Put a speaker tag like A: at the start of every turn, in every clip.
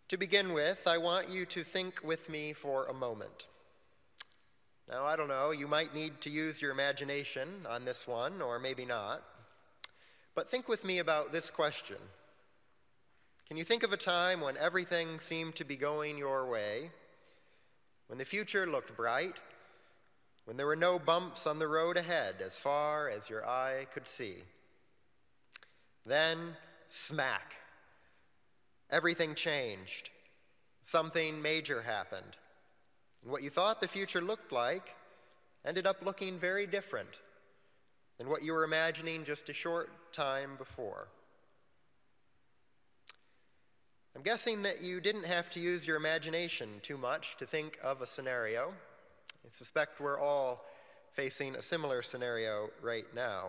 A: To begin with, I want you to think with me for a moment. Now, I don't know, you might need to use your imagination on this one, or maybe not. But think with me about this question. Can you think of a time when everything seemed to be going your way, when the future looked bright, when there were no bumps on the road ahead as far as your eye could see? Then, smack. Everything changed. Something major happened. And what you thought the future looked like ended up looking very different than what you were imagining just a short time before. I'm guessing that you didn't have to use your imagination too much to think of a scenario. I suspect we're all facing a similar scenario right now.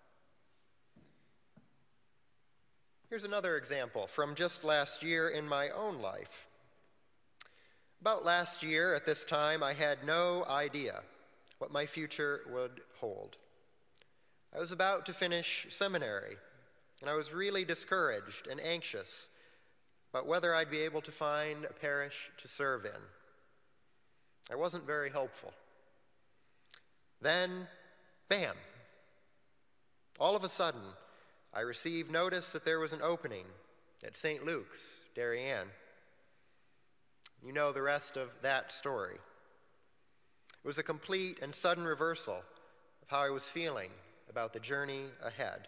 A: Here's another example from just last year in my own life. About last year at this time, I had no idea what my future would hold. I was about to finish seminary, and I was really discouraged and anxious about whether I'd be able to find a parish to serve in. I wasn't very hopeful. Then, bam! All of a sudden, I received notice that there was an opening at St. Luke's, Darien. You know the rest of that story. It was a complete and sudden reversal of how I was feeling about the journey ahead.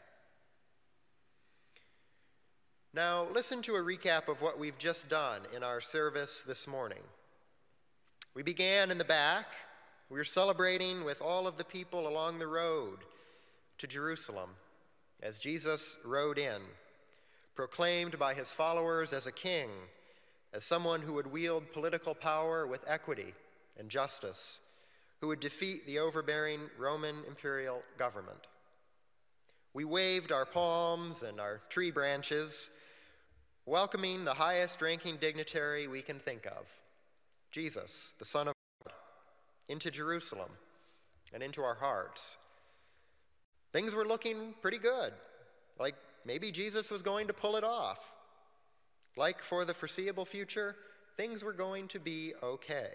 A: Now, listen to a recap of what we've just done in our service this morning. We began in the back. We were celebrating with all of the people along the road to Jerusalem as Jesus rode in, proclaimed by his followers as a king, as someone who would wield political power with equity and justice, who would defeat the overbearing Roman imperial government. We waved our palms and our tree branches, welcoming the highest-ranking dignitary we can think of, Jesus, the Son of God, into Jerusalem and into our hearts. Things were looking pretty good, like maybe Jesus was going to pull it off. Like for the foreseeable future, things were going to be okay.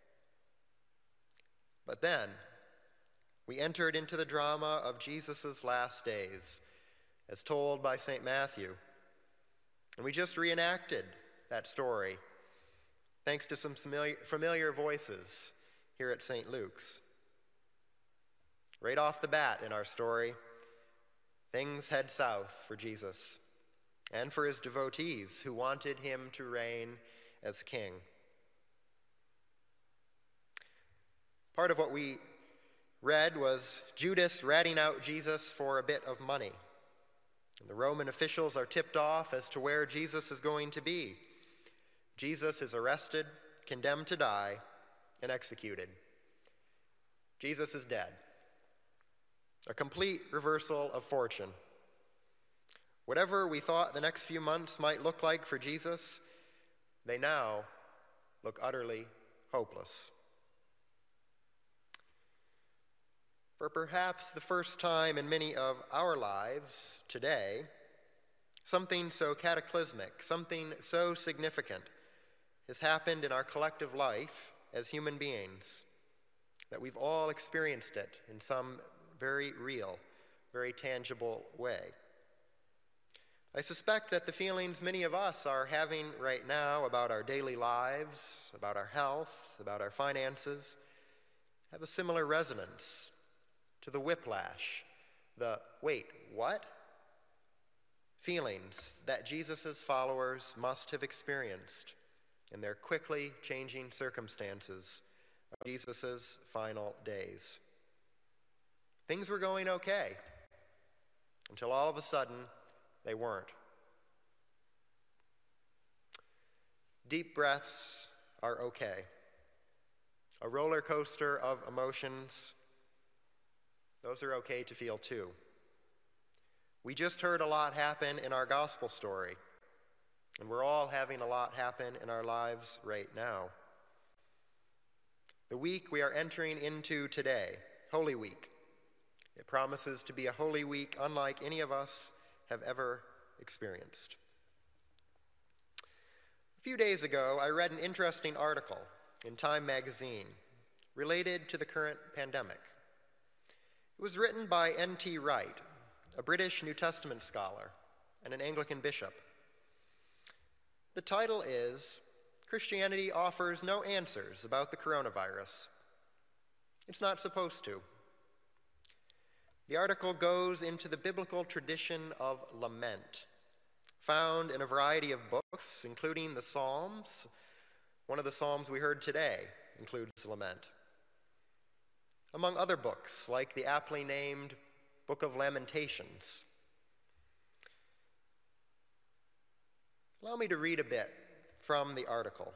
A: But then, we entered into the drama of Jesus' last days, as told by St. Matthew. And we just reenacted that story, thanks to some familiar voices here at St. Luke's. Right off the bat in our story, things head south for Jesus and for his devotees who wanted him to reign as king. Part of what we read was Judas ratting out Jesus for a bit of money. And the Roman officials are tipped off as to where Jesus is going to be. Jesus is arrested, condemned to die, and executed. Jesus is dead. A complete reversal of fortune. Whatever we thought the next few months might look like for Jesus, they now look utterly hopeless. For perhaps the first time in many of our lives today, something so cataclysmic, something so significant has happened in our collective life as human beings that we've all experienced it in some very real, very tangible way. I suspect that the feelings many of us are having right now about our daily lives, about our health, about our finances, have a similar resonance to the whiplash, the wait, what? Feelings that Jesus' followers must have experienced in their quickly changing circumstances of Jesus' final days. Things were going okay until all of a sudden they weren't. Deep breaths are okay. A roller coaster of emotions, those are okay to feel too. We just heard a lot happen in our gospel story, and we're all having a lot happen in our lives right now. The week we are entering into today, Holy Week, it promises to be a Holy Week unlike any of us have ever experienced. few days ago, I read an interesting article in Time magazine related to the current pandemic. It was written by N.T. Wright, a British New Testament scholar and an Anglican bishop. The title is, "Christianity Offers No Answers About the Coronavirus." It's not supposed to. The article goes into the biblical tradition of lament, found in a variety of books, including the Psalms. One of the Psalms we heard today includes lament. Among other books, like the aptly named Book of Lamentations. Allow me to read a bit from the article.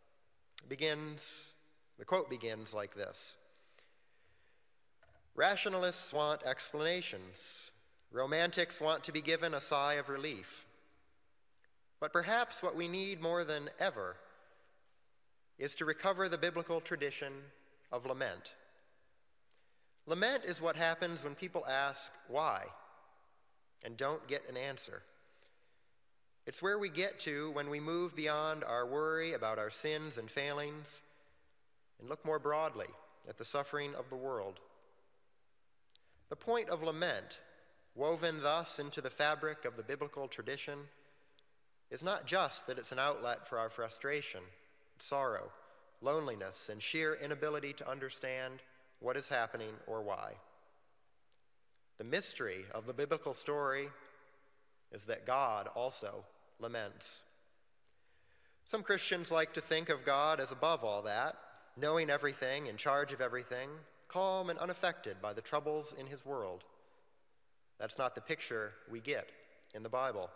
A: The quote begins like this: "Rationalists want explanations. Romantics want to be given a sigh of relief. But perhaps what we need more than ever is to recover the biblical tradition of lament. Lament is what happens when people ask why and don't get an answer. It's where we get to when we move beyond our worry about our sins and failings and look more broadly at the suffering of the world. The point of lament, woven thus into the fabric of the biblical tradition, is not just that it's an outlet for our frustration, sorrow, loneliness, and sheer inability to understand what is happening or why. The mystery of the biblical story is that God also laments. Some Christians like to think of God as above all that, knowing everything, in charge of everything, calm and unaffected by the troubles in his world. That's not the picture we get in the Bible.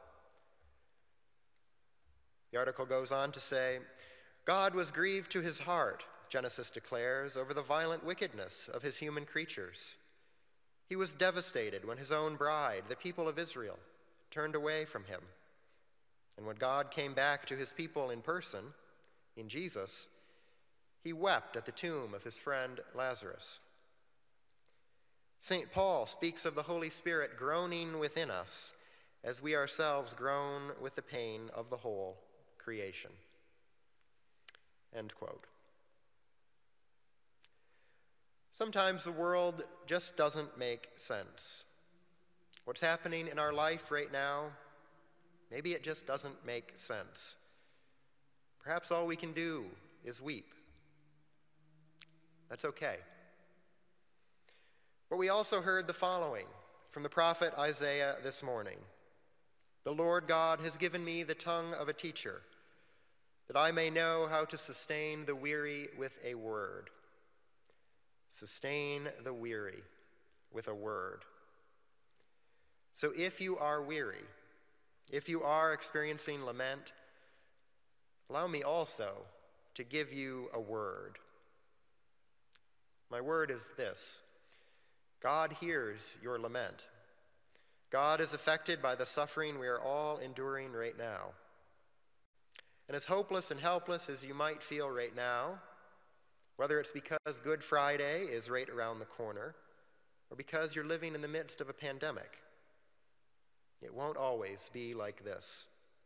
A: The article goes on to say, "God was grieved to his heart," Genesis declares, "over the violent wickedness of his human creatures. He was devastated when his own bride, the people of Israel, turned away from him. And when God came back to his people in person, in Jesus, he wept at the tomb of his friend Lazarus." St. Paul speaks of the Holy Spirit groaning within us as we ourselves groan with the pain of the whole creation. End quote. Sometimes the world just doesn't make sense. What's happening in our life right now, maybe it just doesn't make sense. Perhaps all we can do is weep. That's okay. But we also heard the following from the prophet Isaiah this morning: "The Lord God has given me the tongue of a teacher, that I may know how to sustain the weary with a word." Sustain the weary with a word. So if you are weary, if you are experiencing lament, allow me also to give you a word. My word is this: God hears your lament. God is affected by the suffering we are all enduring right now. And as hopeless and helpless as you might feel right now, whether it's because Good Friday is right around the corner or because you're living in the midst of a pandemic, it won't always be like this.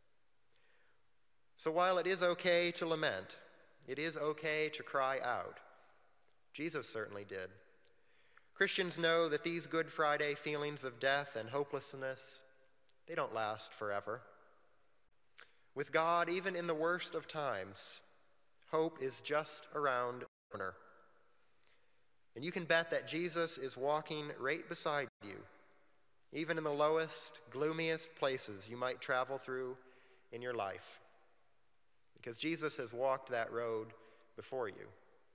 A: So while it is okay to lament, it is okay to cry out. Jesus certainly did. Christians know that these Good Friday feelings of death and hopelessness, they don't last forever. With God, even in the worst of times, hope is just around the corner. And you can bet that Jesus is walking right beside you, even in the lowest, gloomiest places you might travel through in your life, because Jesus has walked that road before you.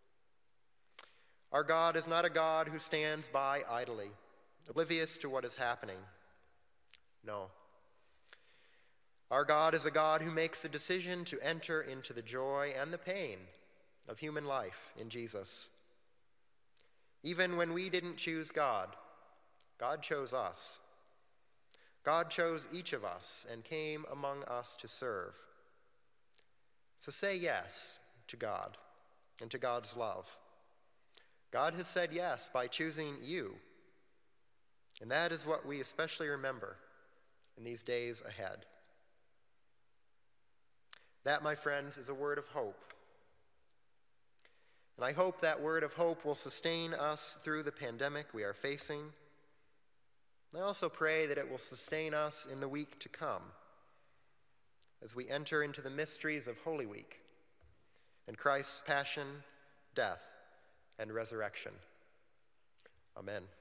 A: Our God is not a God who stands by idly, oblivious to what is happening. No. Our God is a God who makes the decision to enter into the joy and the pain of human life in Jesus. Even when we didn't choose God, God chose us. God chose each of us and came among us to serve. So say yes to God and to God's love. God has said yes by choosing you, and that is what we especially remember in these days ahead. That, my friends, is a word of hope. And I hope that word of hope will sustain us through the pandemic we are facing. I also pray that it will sustain us in the week to come as we enter into the mysteries of Holy Week and Christ's passion, death, and resurrection. Amen.